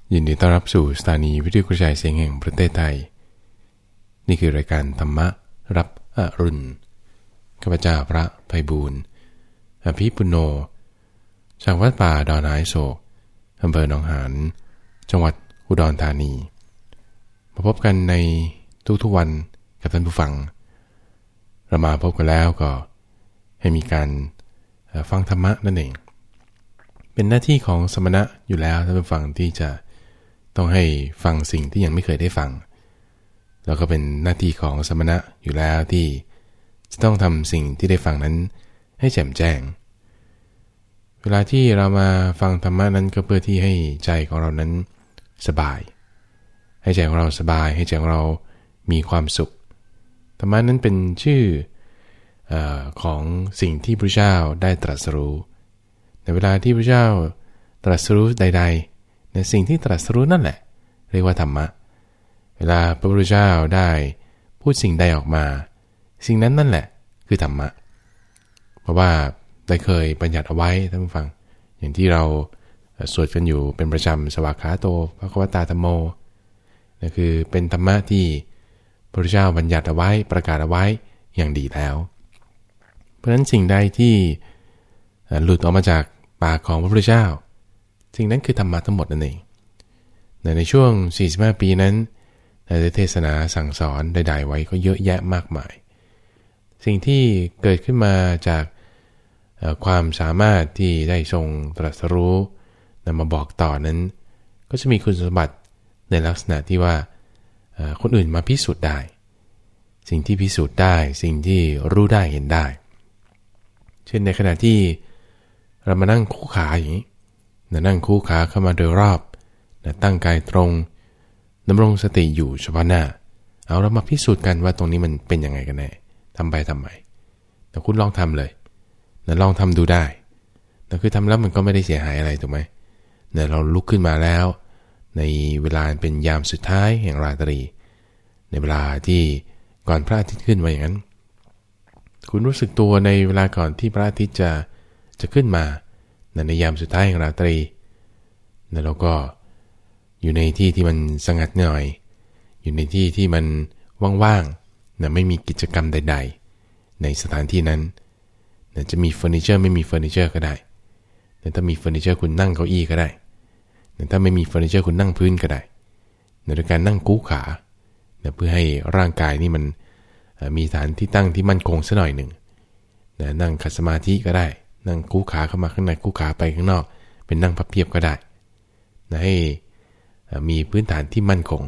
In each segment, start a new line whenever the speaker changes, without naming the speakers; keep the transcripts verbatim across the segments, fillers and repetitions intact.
ยินดีต้อนรับสู่สถานีวิทยุกระจายเสียงแห่งประเทศไทยนี่คือรายการธรรมะรับอรุณข้าพเจ้าพระไพบูลย์อภิปุโนจากวัดป่าดอนหายโศกอำเภอหนองหานจังหวัดอุดรธานีมาพบกันในทุกๆวันกับท่านผู้ฟังเรามาพบกันแล้วก็ให้มีการฟังธรรมะนั่นเองเป็นหน้าที่ของสมณะอยู่แล้วท่านผู้ฟังที่จะต้องให้ฟังสิ่งที่ยังไม่เคยได้ฟังแล้วก็เป็นหน้าที่ของสมณะอยู่แล้วที่จะต้องทำสิ่งที่ได้ฟังนั้นให้แจ่มแจ้งเวลาที่เรามาฟังธรรมะนั้นก็เพื่อที่ให้ใจของเรานั้นสบายให้ใจของเราสบายให้ใจของเรามีความสุขธรรมะนั้นเป็นชื่อเอ่อของสิ่งที่พระเจ้าได้ตรัสรู้ในเวลาที่พระเจ้าตรัสรู้ใดๆในสิ่งที่ตรัสรู้นั่นแหละเรียกว่าธรรมะเวลาพระพุทธเจ้าได้พูดสิ่งใดออกมาสิ่งนั้นนั่นแหละคือธรรมะเพราะว่าได้เคยบัญญัติเอาไว้ท่านผู้ฟังอย่างที่เราสวดกันอยู่เป็นประจำสวากขาโตภควตาธัมโมนั่นคือเป็นธรรมะที่พระพุทธเจ้าบัญญัติเอาไว้ประกาศเอาไว้อย่างดีแล้วเพราะฉะนั้นสิ่งใดที่หลุดออกมาจากปากของพระพุทธเจ้าสิ่งนั้นคือธรรมะทั้งหมดนั่นเองในช่วงสี่สิบห้าปีนั้นได้เทศนาสั่งสอนใดๆไว้ก็เยอะแยะมากมายสิ่งที่เกิดขึ้นมาจากความสามารถที่ได้ทรงตรัสรู้นำมาบอกต่อนั้นก็จะมีคุณสมบัติในลักษณะที่ว่าคนอื่นมาพิสูจน์ได้สิ่งที่พิสูจน์ได้สิ่งที่รู้ได้เห็นได้เช่นในขณะที่เรามานั่งคู่ขาอย่างนี้นั่งคู่ขาเข้ามาโดยรอบตั้งกายตรงดำรงสติอยู่เฉพาะหน้าเอาเรามาพิสูจน์กันว่าตรงนี้มันเป็นยังไงกันแน่ทำไปทำไมแต่คุณลองทำเลยนะลองทำดูได้แต่คือทำแล้วมันก็ไม่ได้เสียหายอะไรถูกไหมเนี่ยเราลุกขึ้นมาแล้วในเวลาเป็นยามสุดท้ายแห่งราตรีในเวลาที่ก่อนพระอาทิตย์ขึ้นมาอย่างนั้นคุณรู้สึกตัวในเวลาก่อนที่พระอาทิตย์จะจะขึ้นมาในยามสุดท้ายแห่งราตรีแล้วเราก็อยู่ในที่ที่มันสงัดหน่อยอยู่ในที่ที่มันว่างๆนะไม่มีกิจกรรมใดๆในสถานที่นั้นนะจะมีเฟอร์นิเจอร์ไม่มีเฟอร์นิเจอร์ก็ได้แต่ถ้ามีเฟอร์นิเจอร์คุณนั่งเก้าอี้ก็ได้แต่ถ้าไม่มีเฟอร์นิเจอร์คุณนั่งพื้นก็ได้ในโดยการนั่งกู้ขานะเพื่อให้ร่างกายนี่มันมีฐานที่ตั้งที่มั่นคงสักหน่อยหนึ่งนะนั่งขัดสมาธิก็ได้นั่งกู้ขาเข้ามาข้างในกู้ขาไปข้างนอกเป็นนั่งพับเพียบก็ได้นะให้มีพื้นฐานที่มั่นคง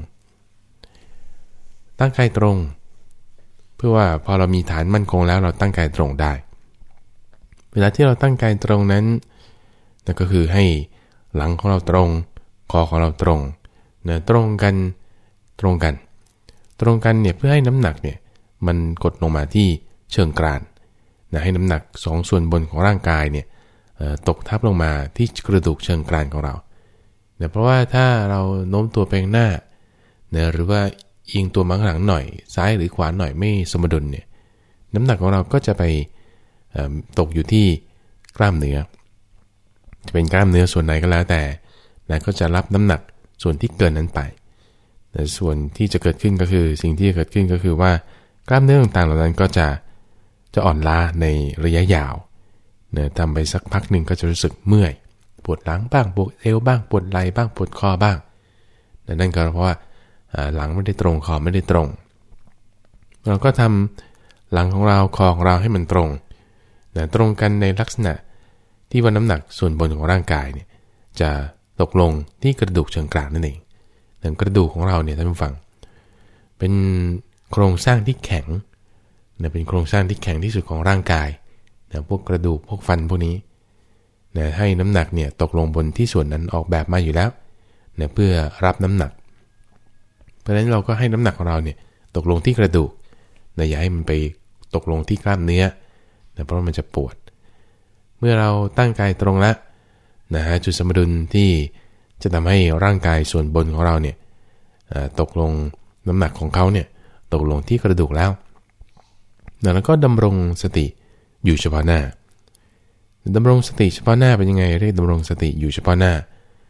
ตั้งกายตรงเพื่อว่าพอเรามีฐานมั่นคงแล้วเราตั้งกายตรงได้เวลาที่เราตั้งกายตรงนั้นนั่นก็คือให้หลังของเราตรงคอของเราตรงเนะตรงกันตรงกันตรงกันเนี่ยเพื่อให้น้ำหนักเนี่ยมันกดลงมาที่เชิงกรานนะให้น้ำหนักสองส่วนบนของร่างกายเนี่ยตกทับลงมาที่กระดูกเชิงกรานของเราเนี่ยเพราะว่าถ้าเราโน้มตัวไปข้างหน้าเนี่ยหรือว่าเอียงตัวมาข้างหลังหน่อยซ้ายหรือขวาหน่อยไม่สมดุลเนี่ยน้ำหนักของเราก็จะไปตกอยู่ที่กล้ามเนื้อจะเป็นกล้ามเนื้อส่วนไหนก็แล้วแต่นะก็จะรับน้ำหนักส่วนที่เกินนั้นไปแต่ส่วนที่จะเกิดขึ้นก็คือสิ่งที่จะเกิดขึ้นก็คือว่ากล้ามเนื้อต่างๆเหล่านั้นก็จะจะอ่อนล้าในระยะยาวเนี่ยทำไปสักพักหนึ่งก็จะรู้สึกเมื่อยปวดหลังบ้างปวดเอวบ้างปวดไหล่บ้างปวดคอบ้างนั่นก็เพราะว่าหลังไม่ได้ตรงคอไม่ได้ตรงเราก็ทำหลังของเราคอของเราให้มันตรงนะตรงกันในลักษณะที่ว่าน้ำหนักส่วนบนของร่างกายเนี่ยจะตกลงที่กระดูกเชิงกรานนั่นเองแต่กระดูกของเราเนี่ยท่านผู้ฟังเป็นโครงสร้างที่แข็งนะเป็นโครงสร้างที่แข็งที่สุดของร่างกายนะพวกกระดูกพวกฟันพวกนี้นะให้น้ำหนักเนี่ยตกลงบนที่ส่วนนั้นออกแบบมาอยู่แล้วนะเพื่อรับน้ำหนักเพราะฉะนั้นเราก็ให้น้ำหนักของเราเนี่ยตกลงที่กระดูกนะอย่าให้มันไปตกลงที่กล้ามเนื้อนะเพราะมันจะปวดเมื่อเราตั้งกายตรงแล้วนะฮะจุดสมดุลที่จะทำให้ร่างกายส่วนบนของเราเนี่ยตกลงน้ำหนักของเขาเนี่ยตกลงที่กระดูกแล้วแล้วก็ดำรงสติอยู่เฉพาะหน้าดำรงสติเฉพาะหน้าเป็นยังไงเรียกดำรงสติอยู่เฉพาะหน้า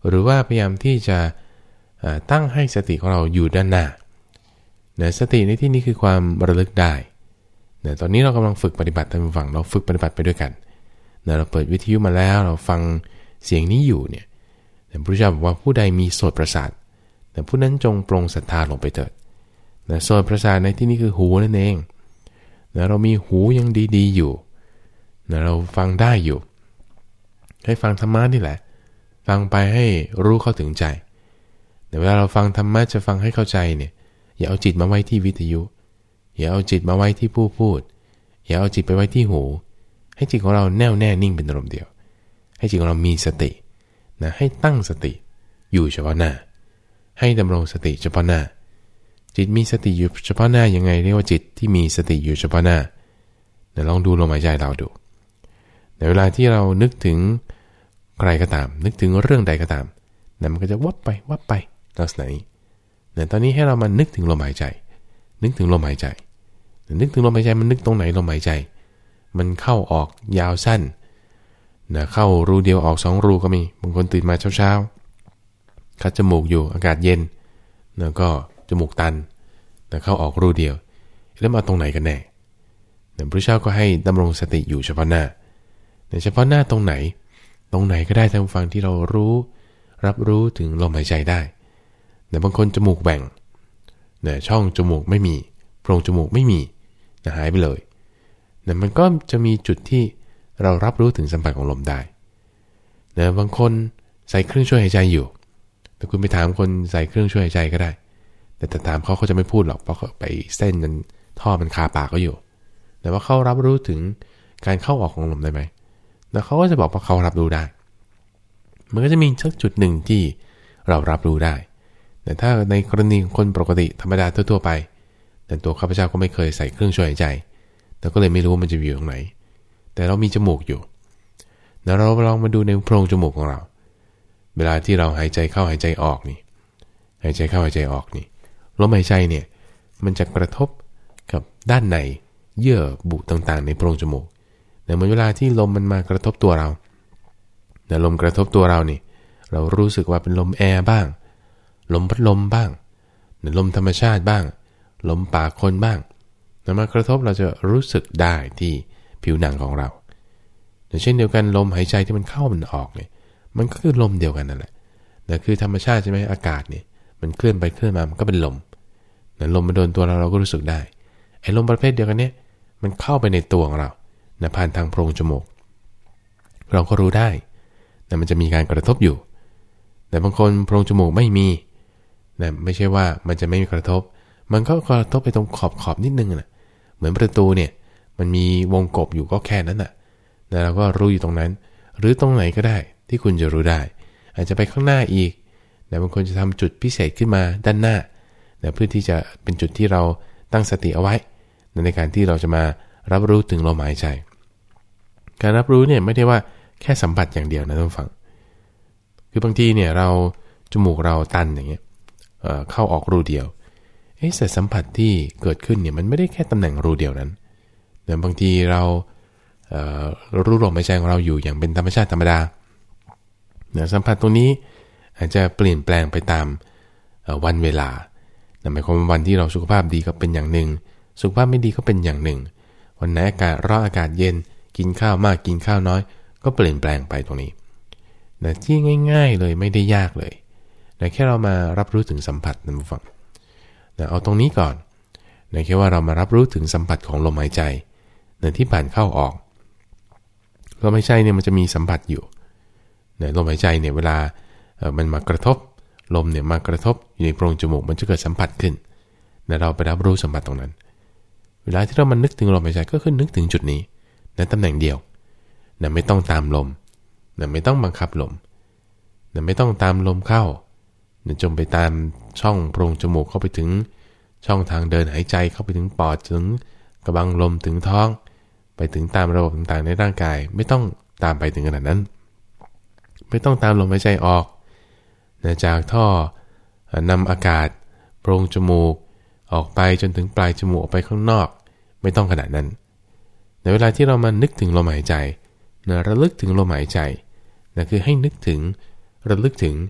หรือว่าพยายามที่จะตั้งให้สติของเราอยู่ด้านหน้านะสติในที่นี้คือความระลึกได้นะตอนนี้เรากำลังฝึกปฏิบัติทางฝั่งเราฝึกปฏิบัติไปด้วยกันนะเราเปิดวิทยุมาแล้วเราฟังเสียงนี้อยู่เนี่ยพระพุทธเจ้าบอกว่าผู้ใดมีโสตประสาทแต่ผู้นั้นจงปรงศรัทธาลงไปเถิดนะโสตประสาทในที่นี้คือหูนั่นเองนะเรามีหูยังดีๆอยู่นะเราฟังได้อยู่ให้ฟังธรรมะนี่แหละฟังไปให้รู้เข้าถึงใจแต่เวลาเราฟังธรรมะจะฟังให้เข้าใจเนี่ยอย่าเอาจิตมาไว้ที่วิทยุอย่าเอาจิตมาไว้ที่ผู้พูดอย่าเอาจิตไปไว้ที่หูให้จิตของเราแน่วแน่นิ่งเป็นอารมณ์เดียวให้จิตของเรามีสตินะให้ตั้งสติอยู่เฉพาะหน้าให้ดำรงสติเฉพาะหน้าจิตมีสติอยู่เฉพาะหน้ายังไงเรียกว่าจิตที่มีสติอยู่เฉพาะหน้าเดี๋ยวลองดูลมหายใจเราดูในเวลาที่เรานึกถึงใครก็ตามนึกถึงเรื่องใดก็ตามนะมันก็จะวับไปวับไปลักษณะนี้เนี่ยตอนนี้ให้เรามานึกถึงลมหายใจนึกถึงลมหายใจนึกถึงลมหายใจมันนึกตรงไหนลมหายใจมันเข้าออกยาวสั้นนะเข้ารูเดียวออกสองรูก็มีบางคนตื่นมาเช้าๆคัดจมูกอยู่อากาศเย็นแล้วก็จมูกตันนะเข้าออกรูเดียวแล้วมาตรงไหนกันแน่พระเจ้าก็ให้ดำรงสติอยู่เฉพาะหน้าแต่เฉพาะหน้าตรงไหนตรงไหนก็ได้ทางฟังที่เรารู้รับรู้ถึงลมหายใจได้แต่บางคนจมูกแบ่งเนี่ยช่องจมูกไม่มีโพรงจมูกไม่มีนะหายไปเลยเนี่ยมันก็จะมีจุดที่เรารับรู้ถึงสัมผัสของลมได้เนี่ยบางคนใส่เครื่องช่วยหายใจอยู่แต่คุณไปถามคนใส่เครื่องช่วยหายใจก็ได้แต่แต่ถามเขาเขาจะไม่พูดหรอกเพราะไปเส้นมันท่อมันคาปากก็อยู่แต่ว่าเขารับรู้ถึงการเข้าออกของลมได้ไหมแล้วเขาก็จะบอกว่าเขารับรู้ได้มันก็จะมีสักจุดหนึ่งที่เรารับรู้ได้แต่ถ้าในกรณีคนปกติธรรมดาทั่วๆไปแต่ตัวข้าพเจ้าก็ไม่เคยใส่เครื่องช่วยหายใจแต่ก็เลยไม่รู้ว่ามันจะอยู่ตรงไหนแต่เรามีจมูกอยู่แล้วเราลองมาดูในโพรงจมูกของเราเวลาที่เราหายใจเข้าหายใจออกนี่หายใจเข้าหายใจออกนี่ลมหายใจเนี่ยมันจะกระทบกับด้านในเยื่อบุต่างๆในโพรงจมูกแต่เมื่อเวลาที่ลมมันมากระทบตัวเราแต่ลมกระทบตัวเรานี่เรารู้สึกว่าเป็นลมแอร์บ้างลมพัดลมบ้างลมธรรมชาติบ้างลมปากคนบ้างแต่มากระทบเราจะรู้สึกได้ที่ผิวหนังของเราแต่เช่นเดียวกันลมหายใจที่มันเข้ามันออกเนี่ยมันก็คือลมเดียวกันนั่นแหละแต่คือธรรมชาติใช่ไหมอากาศเนี่ยมันเคลื่อนไปเคลื่อนมามันก็เป็นลมแต่ลมมาโดนตัวเราเราก็รู้สึกได้ไอ้ลมประเภทเดียวกันเนี่ยมันเข้าไปในตัวของเรานะผ่านทางโพรงจมูกเราก็รู้ได้แต่มันจะมีการกระทบอยู่แต่บางคนโพรงจมูกไม่มีนะไม่ใช่ว่ามันจะไม่มีกระทบมันก็กระทบไปตรงขอบขอบนิดนึงนะเหมือนประตูเนี่ยมันมีวงกบอยู่ก็แค่นั้นน่ะแล้วเราก็รู้อยู่ตรงนั้นหรือตรงไหนก็ได้ที่คุณจะรู้ได้อาจจะไปข้างหน้าอีกแต่บางคนจะทำจุดพิเศษขึ้นมาด้านหน้าแต่เพื่อที่จะเป็นจุดที่เราตั้งสติเอาไว้ในการที่เราจะมารับรู้ถึงลมหายใจการรับรู้เนี่ยไม่ได้ว่าแค่สัมผัสอย่างเดียวนะท่านผู้ฟังคือบางทีเนี่ยเราจมูกเราตันอย่างเงี้ย เอ่อ เข้าออกรูเดียวไอ้สัมผัสที่เกิดขึ้นเนี่ยมันไม่ได้แค่ตำแหน่งรูเดียวนั้นแต่บางทีเราเอ่อรู้ลมหายใจของเราอยู่อย่างเป็นธรรมชาติธรรมดาเนี่ยสัมผัสตรงนี้อาจจะเปลี่ยนแปลงไปตามวันเวลาหมายความว่าวันที่เราสุขภาพดีก็เป็นอย่างหนึ่งสุขภาพไม่ดีก็เป็นอย่างหนึ่งวันไหนอากาศร้อนอากาศเย็นกินข้าวมากกินข้าวน้อยก็เปลี่ยนแปลงไปตรงนี้นะที่ง่ายๆเลยไม่ได้ยากเลยนะแค่เรามารับรู้ถึงสัมผัสนะผู้ฟังนะเอาตรงนี้ก่อนนะแค่ว่าเรามารับรู้ถึงสัมผัสของลมหายใจนะที่ผ่านเข้าออกลมหายใจเนี่ยมันจะมีสัมผัสอยู่นะลมหายใจเนี่ยเวลาเอ่อมันมากระทบลมเนี่ยมากระทบอยู่ในโพรงจมูกมันจะเกิดสัมผัสขึ้นนะเราไปรับรู้สัมผัสตรงนั้นเวลาที่เรามันนึกถึงลมหายใจก็คือนึกถึงจุดนี้นะตำแหน่งเดียวนะไม่ต้องตามลมนะไม่ต้องบังคับลมนะไม่ต้องตามลมเข้านะจงไปตามช่องโพรงจมูกเข้าไปถึงช่องทางเดินหายใจเข้าไปถึงปอดถึงกระบังลมถึงท้องไปถึงตามระบบต่างๆในร่างกายไม่ต้องตามไปถึงขนาดนั้นไม่ต้องตามลมหายใจออกนะจากท่อนำอากาศโพรงจมูกออกไปจนถึงปลายจมูกออกไปข้างนอกไม่ต้องขนาดนั้นในเวลาที่เรามานึกถึงลมหายใจนะระลึกถึงลมหายใจนะคือให้นึกถึงระลึกถึง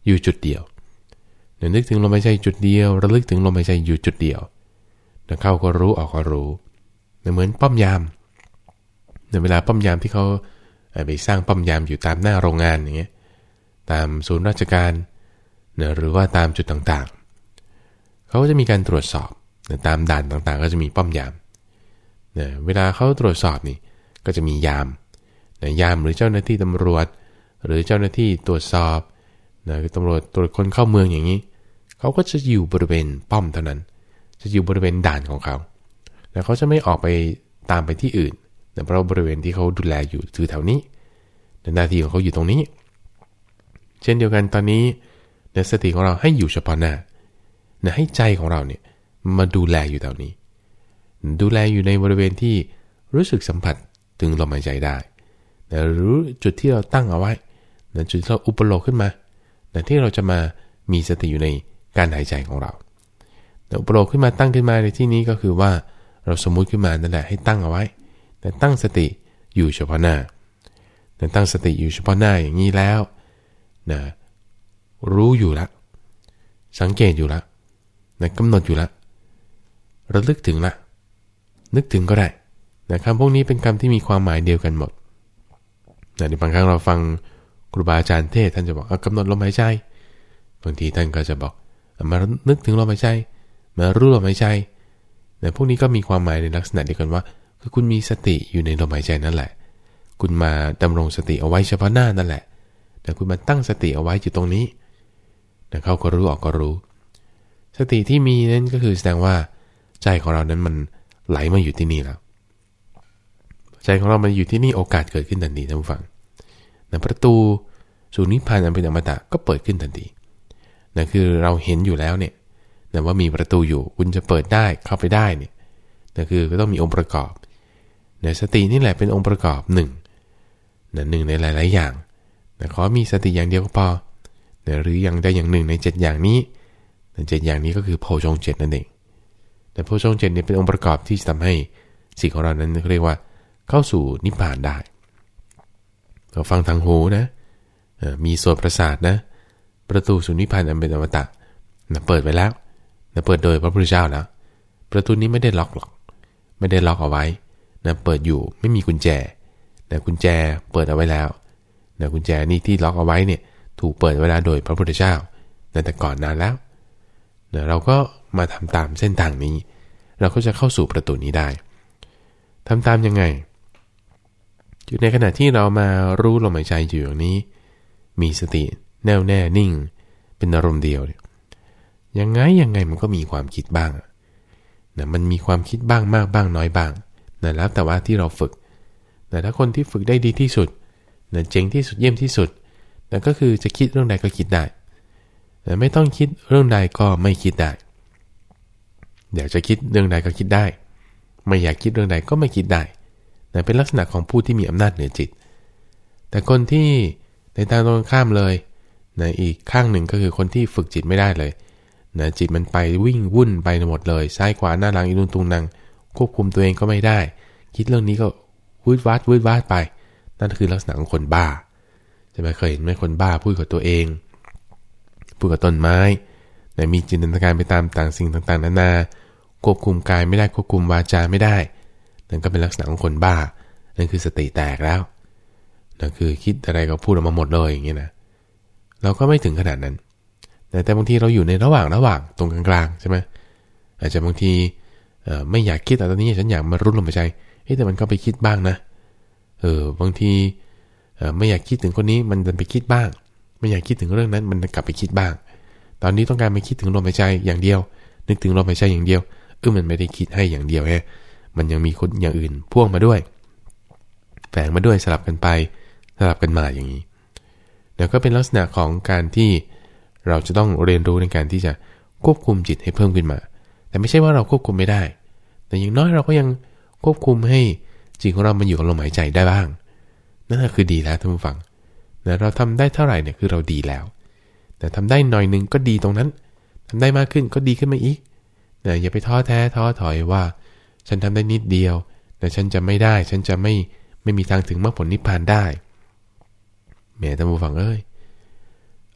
อยู่จุดเดียวนึกถึงลมหายใจจุดเดียวระลึกถึงลมหายใจอยู่จุดเดียวเข้าก็รู้ออกก็รู้เหมือนป้อมยามในเวลาป้อมยามที่เขาไปสร้างป้อมยามอยู่ตามหน้าโรงงานอย่างเงี้ยตามศูนย์ราชการหรือว่าตามจุดต่างๆเขาก็จะมีการตรวจสอบตามด่านต่างๆก็จะมีป้อมยามเวลาเขาตรวจสอบนี่ก็จะมียามยามหรือเจ้าหน้าที่ตำรวจหรือเจ้าหน้าที่ตรวจสอบตำรวจตรวจคนเข้าเมืองอย่างนี้เขาก็จะอยู่บริเวณป้อมเท่านั้นจะอยู่บริเวณด่านของเขาแต่เขาจะไม่ออกไปตามไปที่อื่นเพราะบริเวณที่เขาดูแลอยู่คือแถวนี้หน้าที่ของเขาอยู่ตรงนี้เช่นเดียวกันตอนนี้ในสติของเราให้อยู่เฉพาะหน้าให้ใจของเราเนี่ยมาดูแลอยู่แถวนี้ดูแลอยู่ในบริเวณที่รู้สึกสัมผัสถึงลมหายใจได้หรือจุดที่เราตั้งเอาไว้จุดที่เราอุปโลกขึ้นมาที่เราจะมามีสติอยู่ในการหายใจของเราอุปโลกขึ้นมาตั้งขึ้นมาในที่นี้ก็คือว่าเราสมมุติขึ้นมานั่นแหละให้ตั้งเอาไว้แต่ตั้งสติอยู่เฉพาะหน้าแต่ตั้งสติอยู่เฉพาะหน้าอย่างนี้แล้วนะรู้อยู่ละสังเกตอยู่ละนะกำหนดอยู่ละระลึกถึงละนึกถึงก็ได้นะคำพวกนี้เป็นคำที่มีความหมายเดียวกันหมดนะในบางครั้งเราฟังครูบาอาจารย์เทศท่านจะบอกกำหนดลมหายใจบางทีท่านก็จะบอกมานึกถึงลมหายใจมารู้ลมหายใจนะพวกนี้ก็มีความหมายในลักษณะเดียวกันว่าคือคุณมีสติอยู่ในลมหายใจนั่นแหละคุณมาดำรงสติเอาไว้เฉพาะหน้านั่นแหละแต่คุณมาตั้งสติเอาไว้อยู่ตรงนี้นะเขาก็รู้ออกก็รู้สติที่มีนั้นก็คือแสดงว่าใจของเรานั้นมันไหลมาอยู่ที่นี่แล้วใจของเรามันอยู่ที่นี่โอกาสเกิดขึ้นทันทีท่านผู้ฟังนะประตูสู่นิพพานอันเป็นอมตะก็เปิดขึ้นทันทีนะคือเราเห็นอยู่แล้วเนี่ยนะว่ามีประตูอยู่คุณจะเปิดได้เข้าไปได้เนี่ยนะคือก็ต้องมีองค์ประกอบนะสตินี่แหละเป็นองค์ประกอบหนึ่งนะหนึ่งในหลายๆอย่างนะขอมีสติอย่างเดียวก็พอนะหรืออย่างใดอย่างหนึ่งในเจ็ดอย่างนี้นะเจ็ดอย่างนี้ก็คือโพชฌงค์เจ็ดนั่นเองแต่โพชฌงค์เจ็ดเนี่ยเป็นองค์ประกอบที่จะทำให้สิ่งของเรานั้นเรียกว่าเข้าสู่นิพพานได้เราฟังทางหูนะมีโสตประสาทนะประตูสู่นิพพานอันเป็นอมตะนะเปิดไว้แล้วนะเปิดโดยพระพุทธเจ้าแล้วประตูนี้ไม่ได้ล็อกหรอกไม่ได้ล็อกเอาไว้นะเปิดอยู่ไม่มีกุญแจนะกุญแจเปิดเอาไว้แล้วนะกุญแจนี่ที่ล็อกเอาไว้เนี่ยถูกเปิดไว้แล้วโดยพระพุทธเจ้านะแต่ก่อนนานแล้วนะเราก็มาทำตามเส้นทางนี้เราก็จะเข้าสู่ประตูนี้ได้ทำตามยังไงอยู่ในขณะที่เรามารู้ลมหายใจอยู่อย่างนี้มีสติแน่วแน่นิ่งเป็นอารมณ์เดียวเนี่ยยังไงยังไงมันก็มีความคิดบ้างนะมันมีความคิดบ้างมากบ้างน้อยบ้างนะแล้วแต่ว่าที่เราฝึกนะถ้าคนที่ฝึกได้ดีที่สุดนะเจ๋งที่สุดเยี่ยมที่สุดนะก็คือจะคิดเรื่องใดก็คิดได้นะไม่ต้องคิดเรื่องใดก็ไม่คิดได้อยากจะคิดเรื่องใดก็คิดได้ไม่อยากคิดเรื่องใดก็ไม่คิดได้นะเป็นลักษณะของผู้ที่มีอำนาจเหนือจิตแต่คนที่ในทางตรงข้ามเลยนะอีกข้างหนึ่งก็คือคนที่ฝึกจิตไม่ได้เลยนะจิตมันไปวิ่งวุ่นไปหมดเลยซ้ายขวาหน้าหลังอีนุนตุงนังควบคุมตัวเองก็ไม่ได้คิดเรื่องนี้ก็วืดวาดวืดวาดไปนั่นคือลักษณะของคนบ้าใช่ไหมเคยเห็นไหมคนบ้าพูดกับตัวเองพูดกับต้นไม้นะมีจินตนาการไปตามต่างสิ่งต่างๆนานาควบคุมกายไม่ได้ควบคุมวาจาไม่ได้นั่นก็เป็นลักษณะของคนบ้านั่นคือสติแตกแล้วนั่นคือคิดอะไรก็พูดออกมาหมดเลยอย่างเงี้ยนะเราก็ไม่ถึงขนาดนั้นแต่บางทีเราอยู่ในระหว่างระหว่างตรงกลางๆใช่ไหมอาจจะบางทีไม่อยากคิดแต่ตอนนี้ฉันอยากมารู้ลมหายใจแต่มันก็ไปคิดบ้างนะเออบางทีไม่อยากคิดถึงคนนี้มันดันไปคิดบ้างไม่อยากคิดถึงเรื่องนั้นมันกลับไปคิดบ้างตอนนี้ต้องการไปคิดถึงลมหายใจอย่างเดียวนึกถึงลมหายใจอย่างเดียวเออมันไม่ได้คิดให้อย่างเดียวแฮะมันยังมีคนอย่างอื่นพ่วงมาด้วยแฝงมาด้วยสลับกันไปสลับกันมาอย่างนี้แล้วก็เป็นลักษณะของการที่เราจะต้องเรียนรู้ในการที่จะควบคุมจิตให้เพิ่มขึ้นมาแต่ไม่ใช่ว่าเราควบคุมไม่ได้แต่อย่างน้อยเราก็ยังควบคุมให้จิตของเรามันอยู่กับลมหายใจได้บ้างนั่นคือดีแล้วท่านผู้ฟังแต่เราทำได้เท่าไหร่เนี่ยคือเราดีแล้วแต่ทำได้หน่อยนึงก็ดีตรงนั้นทำได้มากขึ้นก็ดีขึ้นมาอีกแต่อย่าไปท้อแท้ท้อถอยว่าฉันทำได้นิดเดียวแต่ฉันจะไม่ได้ฉันจะไม่ไม่มีทางถึงมรรคผลนิพพานได้แหมท่านผู้ฟังเอ้ย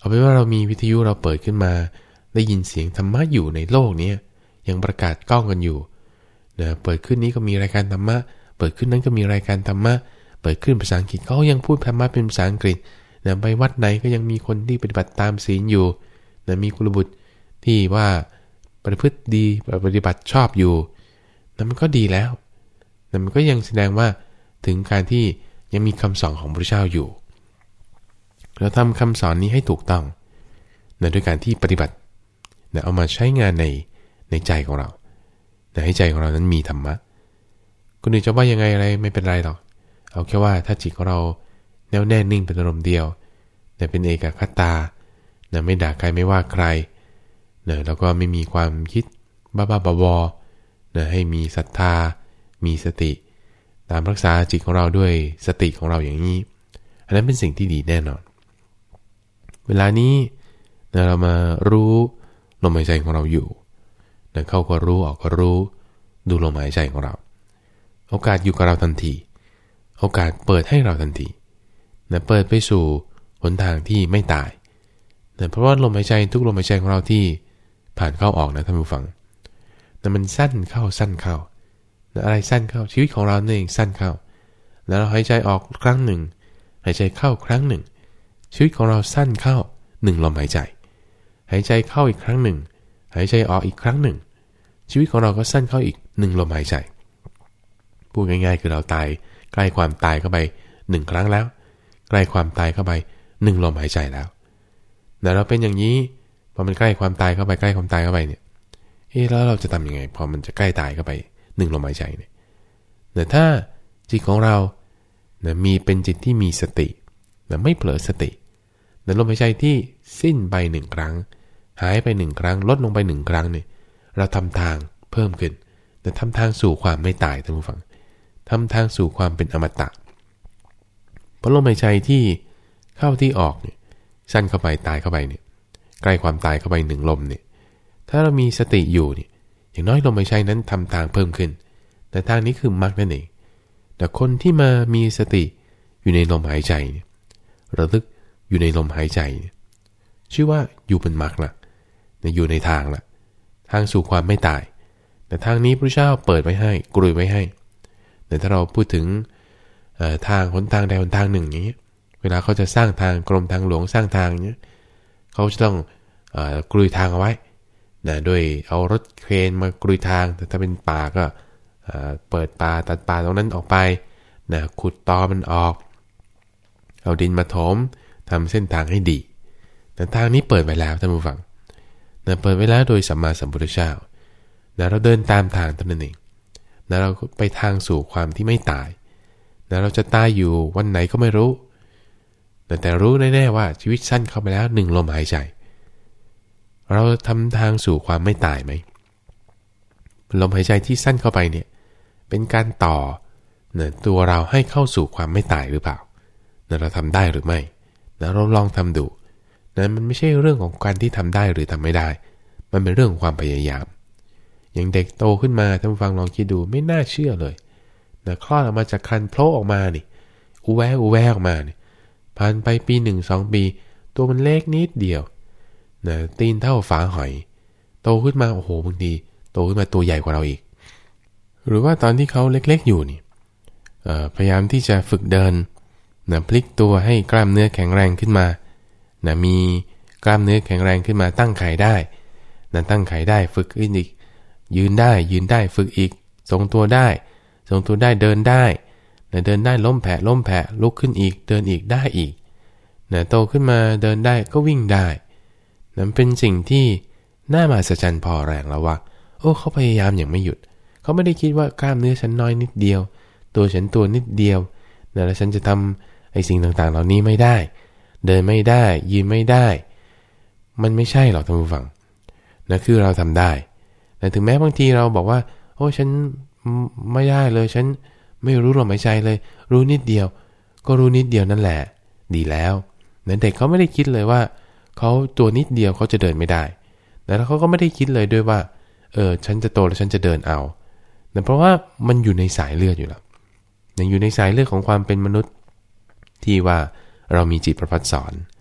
เอาเป็นว่าเรามีวิทยุเราเปิดขึ้นมาได้ยินเสียงธรรมะอยู่ในโลกนี้ยังประกาศกล้องกันอยู่นะเปิดขึ้นนี้ก็มีรายการธรรมะเปิดขึ้นนั้นก็มีรายการธรรมะเปิดขึ้นภาษาอังกฤษเขายังพูดธรรมะเป็นภาษาอังกฤษนะไปวัดไหนก็ยังมีคนที่ปฏิบัติตามศีลอยู่นะมีกุลบุตรที่ว่าประพฤติดีปฏิบัติชอบอยู่นะมันก็ดีแล้วนะมันก็ยังแสดงว่าถึงการที่ยังมีคำสอนของพระเจ้าอยู่เราทำคำสอนนี้ให้ถูกต้องนะด้วยการที่ปฏิบัตินะเอามาใช้งานในในใจของเรานะให้ใจของเรานั้นมีธรรมะคนอื่นจะว่ายังไงอะไรไม่เป็นไรหรอกเอาแค่ว่าถ้าจิตของเราแน่วแน่นิ่งเป็นอารมณ์เดียวนะเป็นเอกคตานะไม่ด่าใครไม่ว่าใครนะแล้วก็ไม่มีความคิดบ้าๆบอๆนะให้มีศรัทธามีสติตามรักษาจิตของเราด้วยสติของเราอย่างนี้อันนั้นเป็นสิ่งที่ดีแน่นอนเวลานี้นะเรามารู้ลมหายใจของเราอยู่นะเข้าก็รู้ออกก็รู้ดูลมหายใจของเราโอกาสอยู่กับเราทันทีโอกาสเปิดให้เราทันทีนะเปิดไปสู่หนทางที่ไม่ตายนะเพราะว่าลมหายใจทุกลมหายใจของเราที่ผ่านเข้าออกนะท่านผู้ฟังนะมันสั้นเข้าสั้นเข้านะอะไรสั้นเข้าชีวิตของเราเองสั้นเข้าแล้วเราหายใจออกครั้งหนึ่งหายใจเข้าครั้งหนึ่งชีวิตของเราสั้นเข้าหนึ่งลมหายใจหายใจเข้าอีกครั้งหนึ่งหายใจออกอีกครั้งหนึ่งชีวิตของเราก็สั้นเข้าอีกหนึ่งลมหายใจพูดง่ายๆคือเราตายใกล้ความตายเข้าไปหนึ่งครั้งแล้วใกล้ความตายเข้าไปหนึ่งลมหายใจแล้วแต่เราเป็นอย่างนี้พอมันใกล้ความตายเข้าไปใกล้ความตายเข้าไปเนี่ยเอ๊ะแล้วเราจะทำยังไงพอมันจะใกล้ตายเข้าไปหนึ่งลมหายใจเนี่ยแต่ถ้าจิตของเรานะมีเป็นจิตที่มีสตินะไม่เผลอสตินะลมหายใจที่สิ้นไปหนึ่งครั้งหายไปหนึ่งครั้งลดลงไปหนึ่งครั้งเนี่ยเราทำทางเพิ่มขึ้นแต่ทำทางสู่ความไม่ตายท่านผู้ฟังทำทางสู่ความเป็นอมตะเพราะลมหายใจที่เข้าที่ออกเนี่ยสั้นเข้าไปตายเข้าไปเนี่ยใกล้ความตายเข้าไปหนึ่งลมเนี่ยถ้าเรามีสติอยู่เนี่ยอย่างน้อยลมหายใจนั้นทำทางเพิ่มขึ้นแต่ทางนี้คือมรรคนั่นเองแต่คนที่มามีสติอยู่ในลมหายใจเนี่ยระลึกอยู่ในลมหายใจเนี่ยชื่อว่าอยู่เป็นมรรคละอยู่ในทางละทางสู่ความไม่ตายแต่ทางนี้พระเจ้าเปิดไว้ให้กรุยไว้ให้แต่ถ้าเราพูดถึงทางหนทางใดหนทางหนึ่งอย่างนี้เวลาเขาจะสร้างทางกรมทางหลวงสร้างทางเนี้ยเขาจะต้องกรุยทางเอาไว้นะโดยเอารถเครนมากรุยทางแต่ถ้าเป็นป่าก็เปิดป่าตัดป่าตรงนั้นออกไปนะขุดตอมันออกเอาดินมาถมทำเส้นทางให้ดีแต่ทางนี้เปิดไว้แล้วท่านผู้ฟังนะเปิดไว้แล้วโดยสัมมาสัมพุทธเจ้านะเราเดินตามทางเท่านั้นเองนะเราไปทางสู่ความที่ไม่ตายนะเราจะตายอยู่วันไหนก็ไม่รู้แต่แต่รู้แน่ๆว่าชีวิตสั้นเข้าไปแล้วหนึ่งลมหายใจเราทำทางสู่ความไม่ตายไหมลมหายใจที่สั้นเข้าไปเนี่ยเป็นการต่อเนี่ยตัวเราให้เข้าสู่ความไม่ตายหรือเปล่าเนี่ยเราทำได้หรือไม่นะเราลองทำดูนะมันไม่ใช่เรื่องของการที่ทำได้หรือทำไม่ได้มันเป็นเรื่องของความพยายามอย่างเด็กโตขึ้นมาท่านผู้ฟังลองคิดดูไม่น่าเชื่อเลยนะคลอดออกมาจากครรภ์โผล่ออกมานี่อูแวอูแวออกมานี่ผ่านไปปีหนึ่งสองปีตัวมันเล็กนิดเดียวนะตีนเท่าฝาหอยโตขึ้นมาโอ้โหบางทีโตขึ้นมาตัวใหญ่กว่าเราอีกหรือว่าตอนที่เขาเล็กๆอยู่นี่พยายามที่จะฝึกเดินนะพลิกตัวให้กล้ามเนื้อแข็งแรงขึ้นมานะมีกล้ามเนื้อแข็งแรงขึ้นมาตั้งไข่ได้นะตั้งไข่ได้ฝึกขึ้นอีกยืนได้ยืนได้ฝึกอีกทรงตัวได้ทรงตัวได้เดินได้นะเดินได้ล้มแผลล้มแผลลุกขึ้นอีกเดินอีกได้อีกนะโตขึ้นมาเดินได้ก็วิ่งได้นั่นเป็นสิ่งที่น่ามหัศจรรย์พอแรงแล้วว่าโอ้เขาพยายามอย่างไม่หยุดเขาไม่ได้คิดว่ากล้ามเนื้อฉันน้อยนิดเดียวตัวฉันตัวนิดเดียวนะแล้วฉันจะทำไอ้สิ่งต่างๆเหล่านี้ไม่ได้เดินไม่ได้ยืนไม่ได้มันไม่ใช่หรอกท่านผู้ฟังนะคือเราทำได้แต่ถึงแม้บางทีเราบอกว่าโอ้ฉันไม่ได้เลยฉันไม่รู้ลมหายใจเลยรู้นิดเดียวก็รู้นิดเดียวนั่นแหละดีแล้วนั้นเด็กเขาไม่ได้คิดเลยว่าเขาตัวนิดเดียวเขาจะเดินไม่ได้แล้วเขาก็ไม่ได้คิดเลยด้วยว่าเออฉันจะโตแล้วฉันจะเดินเอาแต่เพราะว่ามันอยู่ในสายเลือดอยู่แล้วยังอยู่ในสายเลือดของความเป็นมนุษย์ที่ว่าเรามีจิตประพัดสอน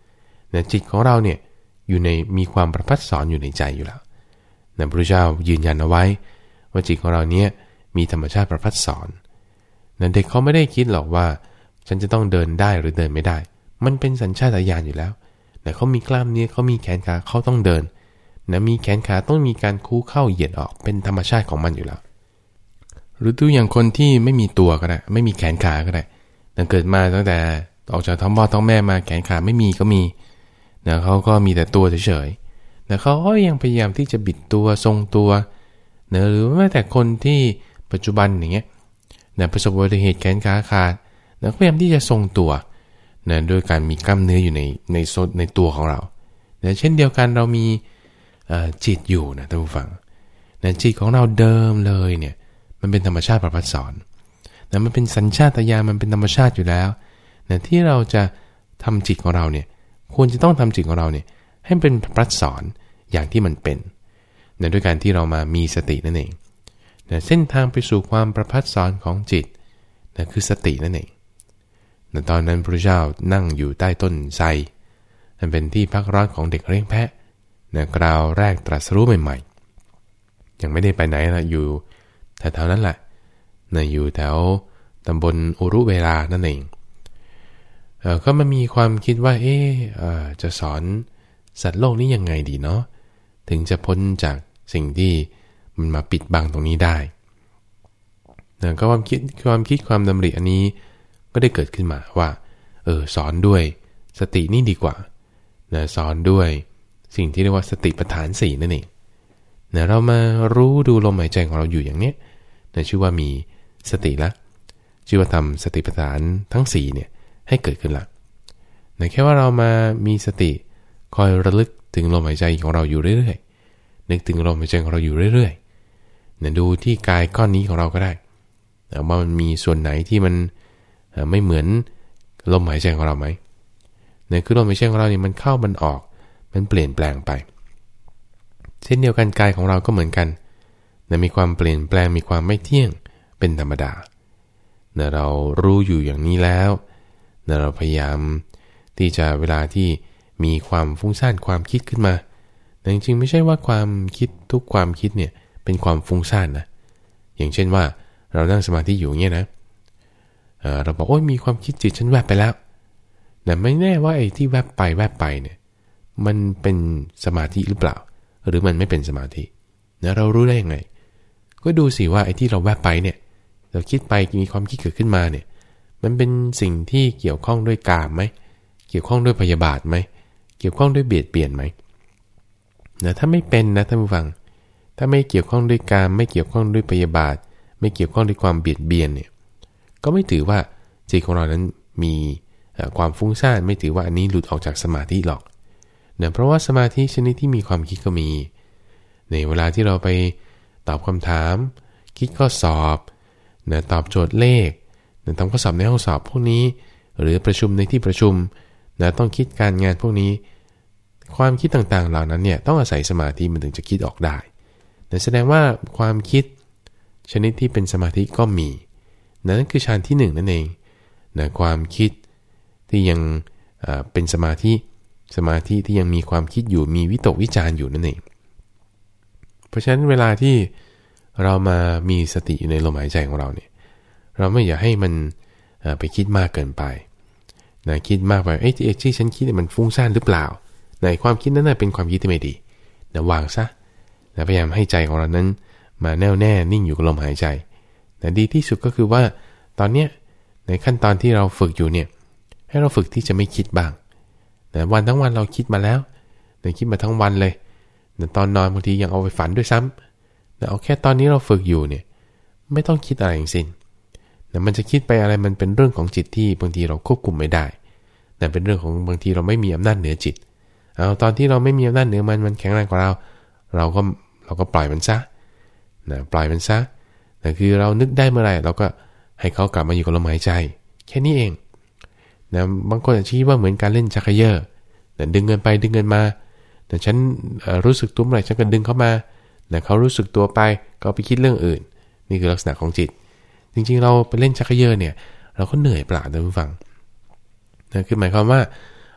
นะจิตของเราเนี่ยอยู่ในมีความประพัดสอนอยู่ในใจอยู่แล้วนะพระพุทธเจ้ายืนยันเอาไว้ว่าจิตของเราเนี่ยมีธรรมชาติประพัดสอนนะเด็กเขาไม่ได้คิดหรอกว่าฉันจะต้องเดินได้หรือเดินไม่ได้มันเป็นสัญชาตญาณอยู่แล้วนะเขามีกล้ามเนื้อเขามีแขนขาเขาต้องเดินนะมีแขนขาต้องมีการคู้เข้าเหยียดออกเป็นธรรมชาติของมันอยู่แล้วหรือตัวอย่างคนที่ไม่มีตัวก็ได้ไม่มีแขนขาก็ได้นะเกิดมาตั้งแต่ออกจากท้องพ่อท้องแม่มาแขนขาไม่มีก็มีนะเขาก็มีแต่ตัวเฉยๆนะเขาก็ยังพยายามที่จะบิดตัวทรงตัวนะหรือแม้แต่คนที่ปัจจุบันอย่างเงี้ยนะประสบอุบัติเหตุแขนขาขาดนะพยายามที่จะทรงตัวนะโดยการมีกล้ามเนื้ออยู่ในในโซนในตัวของเรานะเช่นเดียวกันเรามีจิตอยู่นะท่านผู้ฟังนะจิตของเราเดิมเลยเนี่ยมันเป็นธรรมชาติประพัดสอนนะมันเป็นสัญชาตญาณมันเป็นธรรมชาติอยู่แล้วนะที่เราจะทำจิตของเราเนี่ยควรจะต้องทำจิตของเราเนี่ยให้เป็นประพัดสอนอย่างที่มันเป็นนะด้วยการที่เรามามีสตินั่นเองนะเส้นทางไปสู่ความประพัดสอนของจิตนะคือสตินั่นเองนะตอนนั้นพระพุทธเจ้านั่งอยู่ใต้ต้นไทรมันเป็นที่พักร้อนของเด็กเลี้ยงแพะนะคราวแรกตรัสรู้ใหม่ๆยังไม่ได้ไปไหนนะอยู่แถวๆนั้นแหละนะอยู่แถวตำบลอุรุเวลานั่นเองเอ่อก็มันมีความคิดว่าเอ๊ะเอ่อจะสอนสัตว์โลกนี้ยังไงดีเนาะถึงจะพ้นจากสิ่งที่มันมาปิดบังตรงนี้ได้นะก็ความคิดความคิดความดำริอันนี้ก็ได้เกิดขึ้นมาว่าเออสอนด้วยสตินี่ดีกว่านะสอนด้วยสิ่งที่เรียกว่าสติปัฏฐานสี่นั่นเองนะเรามารู้ดูลมหายใจของเราอยู่อย่างเนี้ยนะชื่อว่ามีสติละชื่อว่าทำสติปัฏฐานทั้งสี่เนี่ยให้เกิดขึ้นละนะแค่ว่าเรามามีสติคอยระลึกถึงลมหายใจของเราอยู่เรื่อยๆนึกถึงลมหายใจของเราอยู่เรื่อยๆนะดูที่กายก้อนนี้ของเราก็ได้ว่ามันมีส่วนไหนที่มันไม่เหมือนลมหายใจของเราไหมเนี่ยคือลมหายใจของเราเนี่ยมันเข้ามันออกมันเปลี่ยนแปลงไปเช่นเดียวกันกายของเราก็เหมือนกันนะมีความเปลี่ยนแปลงมีความไม่เที่ยงเป็นธรรมดาเนี่ยเรารู้อยู่อย่างนี้แล้วเนี่ยเราพยายามที่จะเวลาที่มีความฟุ้งซ่านความคิดขึ้นมาแต่จริงๆไม่ใช่ว่าความคิดทุกความคิดเนี่ยเป็นความฟุ้งซ่านนะอย่างเช่นว่าเรานั่งสมาธิอยู่เงี้ยนะ เอ่อ เราบอกโอ้ยมีความคิดจิตฉันแวบไปแล้วแต่ไม่แน่ว่าไอ้ที่แวบไปแวบไปเนี่ยมันเป็นสมาธิหรือเปล่าหรือมันไม่เป็นสมาธินะเรารู้ได้ยังไงก็ดูสิว่าไอ้ที่เราแวบไปเนี่ยเราคิดไปมีความคิดเกิดขึ้นมาเนี่ยมันเป็นสิ่งที่เกี่ยวข้องด้วยกามไหมเกี่ยวข้องด้วยพยาบาทไหมเกี่ยวข้องด้วยเบียดเบียนไหมนะถ้าไม่เป็นนะท่านผู้ฟังถ้าไม่เกี่ยวข้องด้วยกามไม่เกี่ยวข้องด้วยพยาบาทไม่เกี่ยวข้องด้วยความเบียดเบียนเนี่ยก็ไม่ถือว่าจิตของเรานั้นมีความฟุ้งซ่านไม่ถือว่าอันนี้หลุดออกจากสมาธิหรอกเนื่องเพราะว่าสมาธิชนิดที่มีความคิดก็มีในเวลาที่เราไปตอบคำถามคิดข้อสอบนะตอบโจทย์เลขนะทำข้อสอบในห้องสอบพวกนี้หรือประชุมในที่ประชุมนะต้องคิดการงานพวกนี้ความคิดต่างๆเหล่านั้นเนี่ยต้องอาศัยสมาธิมันถึงจะคิดออกได้นะแสดงว่าความคิดชนิดที่เป็นสมาธิก็มีนั่นคือฌานที่หนึ่งนั่นเองนะความคิดที่ยังเป็นสมาธิสมาธิที่ยังมีความคิดอยู่มีวิตกวิจารอยู่นั่นเองเพราะฉะนั้นเวลาที่เรามามีสติอยู่ในลมหายใจของเราเนี่ยเราไม่อยากให้มันไปคิดมากเกินไปนะคิดมากไปเอ้ยที่ฉันคิดมันฟุ้งซ่านหรือเปล่าในความคิดนั้นเป็นความคิดที่ไม่ดีนะวางซะนะพยายามให้ใจของเรานั้นมาแน่วแน่นิ่งอยู่กับลมหายใจนะดีที่สุดก็คือว่าตอนเนี้ยในขั้นตอนที่เราฝึกอยู่เนี่ยให้เราฝึกที่จะไม่คิดบ้างนะวันทั้งวันเราคิดมาแล้วนะคิดมาทั้งวันเลยนะตอนนอนบางทียังเอาไปฝันด้วยซ้ำนะเอาแค่ตอนนี้เราฝึกอยู่เนี่ยไม่ต้องคิดอะไรอย่างสิ้นนะมันจะคิดไปอะไรมันเป็นเรื่องของจิตที่บางทีเราควบคุมไม่ได้นะเป็นเรื่องของบางทีเราไม่มีอำนาจเหนือจิตเอาตอนที่เราไม่มีอำนาจเหนือมันมันแข็งแรงกว่าเราเราก็เราก็ปล่อยมันซะนะปล่อยมันซะนะคือเรานึกได้เมื่อไหร่เราก็ให้เขากลับมาอยู่กับลมหายใจแค่นี้เองนะบางคนอาจจะคิดว่าเหมือนการเล่นชักเขย่อนะดึงเงินไปดึงเงินมาแต่ฉันรู้สึกตัวเมื่อไหร่ฉันก็ดึงเข้ามานะเขารู้สึกตัวไปก็ไปคิดเรื่องอื่นนี่คือลักษณะของจิตจริงๆเราไปเล่นชักเขย่อเนี่ยเราก็เหนื่อยเปล่าท่านผู้ฟังนะคือหมายความว่า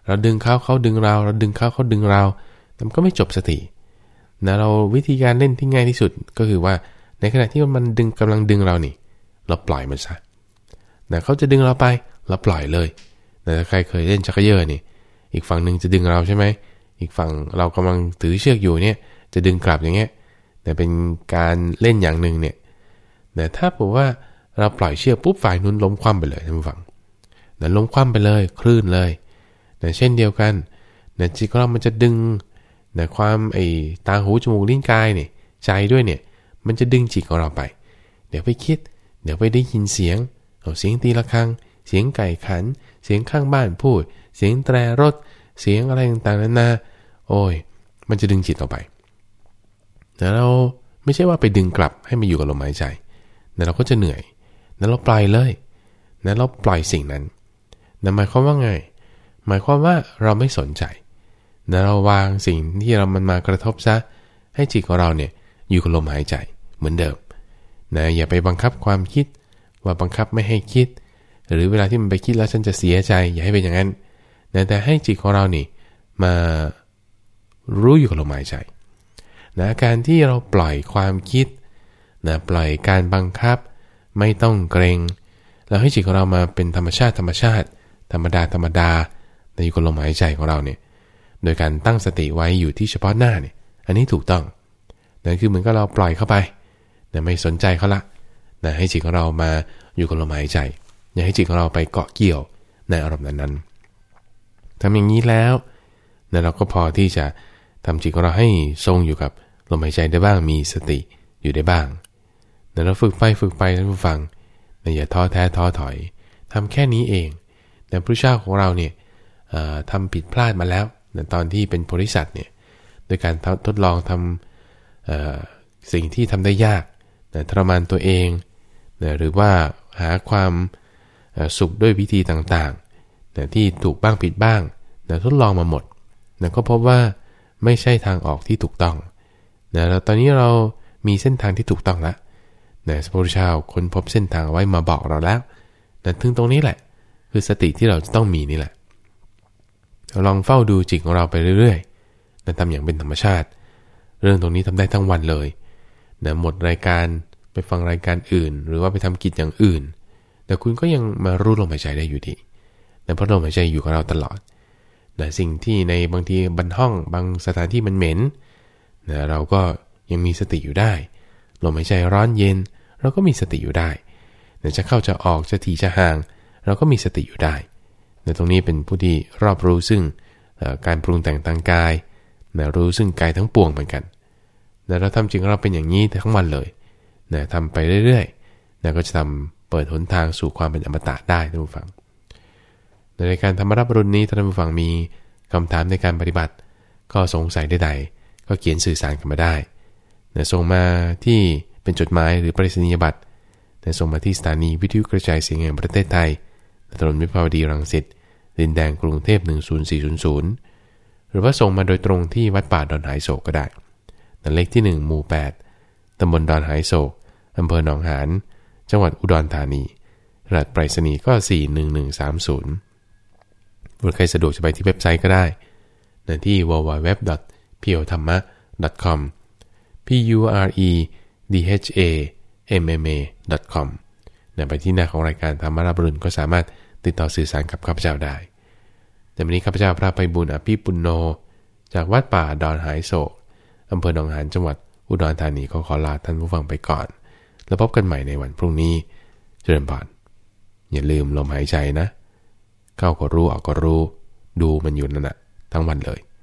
เราดึงเขาเขาดึงเราเราดึงเขาเขาดึงเรามันก็ไม่จบสักทีนะเราวิธีการเล่นที่ง่ายที่สุดก็คือว่าในขณะที่มันดึงกำลังดึงเรานี่เราปล่อยมันซะนะเขาจะดึงเราไปเราปล่อยเลยแต่ถ้าใครเคยเล่นชักเขย่อนี่อีกฝั่งนึงจะดึงเราใช่ไหมอีกฝั่งเรากำลังถือเชือกอยู่เนี่ยจะดึงกลับอย่างเงี้ยแต่เป็นการเล่นอย่างนึงเนี่ยแต่ถ้าบอกว่าเราปล่อยเชือกปุ๊บฝ่ายนู้นล้มคว่ำไปเลยท่านผู้ฟังแต่ล้มคว่ำไปเลยคลื่นเลยแต่เช่นเดียวกันแต่จิตของเรามันจะดึงแต่ความไอ้ตาหูจมูกลิ้นกายเนี่ยใจด้วยเนี่ยมันจะดึงจิตของเราไปเดี๋ยวไปคิดเดี๋ยวไปได้ยินเสียงเอาเสียงตีระฆังเสียงไก่ขันเสียงข้างบ้านพูดเสียงแตรรถเสียงอะไรต่างๆนานาโอ้ยมันจะดึงจิตออกไปแต่เราไม่ใช่ว่าไปดึงกลับให้มาอยู่กับลมหายใจแต่เราก็จะเหนื่อยนั้นเราปล่อยเลยนั้นเราปล่อยสิ่งนั้นนั่นหมายความว่าไงหมายความว่าเราไม่สนใจนั้นเราวางสิ่งที่เรามันมากระทบซะให้จิตของเราเนี่ยอยู่กับลมหายใจเหมือนเดิมนะอย่าไปบังคับความคิดว่าบังคับไม่ให้คิดหรือเวลาที่มันไปคิดแล้วฉันจะเสียใจอย่าให้เป็นอย่างนั้นนะแต่ให้จิตของเรานี่มารู้อยู่กับลมหายใจนะการที่เราปล่อยความคิดนะปล่อยการบังคับไม่ต้องเกรงแล้วให้จิตของเรามาเป็นธรรมชาติธรรมชาติธรรมดาธรรมดาในอยู่กับลมหายใจของเราเนี่ยโดยการตั้งสติไว้อยู่ที่เฉพาะหน้าเนี่ยอันนี้ถูกต้องนั่นคือเหมือนกับเราปล่อยเข้าไปนะไม่สนใจเขาละนะให้จิตของเรามาอยู่กับลมหายใจอย่าให้จิตของเราไปเกาะเกี่ยวในอารมณ์นั้นๆทำอย่างนี้แล้วนะเราก็พอที่จะทำจิตของเราให้ทรงอยู่กับลมหายใจได้บ้างมีสติอยู่ได้บ้างนะเราฝึกไปฝึกไปท่านผู้ฟังนะอย่าท้อแท้ท้อถอยทำแค่นี้เองแต่พระเจ้าของเราเนี่ยทำผิดพลาดมาแล้วนะตอนที่เป็นโพธิสัตว์เนี่ยโดยการทดลองทำสิ่งที่ทำได้ยากนะทรมานตัวเองนะหรือว่าหาความสุขด้วยวิธีต่างๆนะที่ถูกบ้างผิดบ้างนะทดลองมาหมดนะก็พบว่าไม่ใช่ทางออกที่ถูกต้องนะแล้วตอนนี้เรามีเส้นทางที่ถูกต้องแล้วนะพระพุทธเจ้าค้นพบเส้นทางไว้มาบอกเราแล้วนะถึงตรงนี้แหละคือสติที่เราจะต้องมีนี่แหละเราลองเฝ้าดูจิตของเราไปเรื่อยๆนะทำอย่างเป็นธรรมชาติเรื่องตรงนี้ทำได้ทั้งวันเลยนะหมดรายการไปฟังรายการอื่นหรือว่าไปทำกิจอย่างอื่นแต่คุณก็ยังมารู้ลมหายใจได้อยู่ดีนะเพราะลมหายใจอยู่กับเราตลอดนะสิ่งที่ในบางทีบนห้องบางสถานที่มันเหม็นนะเราก็ยังมีสติอยู่ได้ลมหายใจร้อนเย็นเราก็มีสติอยู่ได้นะจะเข้าจะออกจะถี่จะห่างเราก็มีสติอยู่ได้นะตรงนี้เป็นผู้ที่รอบรู้ซึ่งการปรุงแต่งทางกายนะรู้ซึ่งกายทั้งปวงเหมือนกันนะเราทำจริงเราเป็นอย่างนี้ทั้งวันเลยนะทำไปเรื่อยๆนะก็จะทำเปิดหนทางสู่ความเป็นอมตะได้ท่านผู้ฟังในการธรรมรับรุ่นนี้ท่านผู้ฟังมีคำถามในการปฏิบัติก็สงสัยใดๆก็เขียนสื่อสารกันมาได้นะส่งมาที่เป็นจดหมายหรือปริศนียบัตรนะส่งมาที่สถานีวิทยุกระจายเสียงแห่งประเทศไทยถนนวิภาวดีรังสิตดินแดงกรุงเทพหนึ่งศูนย์สี่ศูนย์ศูนย์หรือว่าส่งมาโดยตรงที่วัดป่าดอนหายโศกก็ได้นะเลขที่หนึ่งหมู่แปดตำบลดอนหายโศกอำเภอหนองหานจังหวัดอุดรธานีรหัสไปรษณีย์ก็สี่หนึ่งหนึ่งสามศูนย์หรือใครสะดวกจะไปที่เว็บไซต์ก็ได้นะที่ ดับเบิลยู ดับเบิลยู ดับเบิลยู ดอท เพียวธรรมะ ดอท คอม p u r e d h a m m a ดอท คอม นะไปที่หน้าของรายการธรรมรับรุณก็สามารถติดต่อสื่อสารกับข้าพเจ้าได้แต่วันนี้ข้าพเจ้าพระไพบูลย์อภิปุณโญจากวัดป่าดอนหายโศกอำเภอหนองหานจังหวัดอุดรธานีขอขอลาท่านผู้ฟังไปก่อนแล้วพบกันใหม่ในวันพรุ่งนี้เจริญพรอย่าลืมลมหายใจนะเข้าก็รู้ออกก็รู้ดูมันอยู่นั่นแหละทั้งวันเลย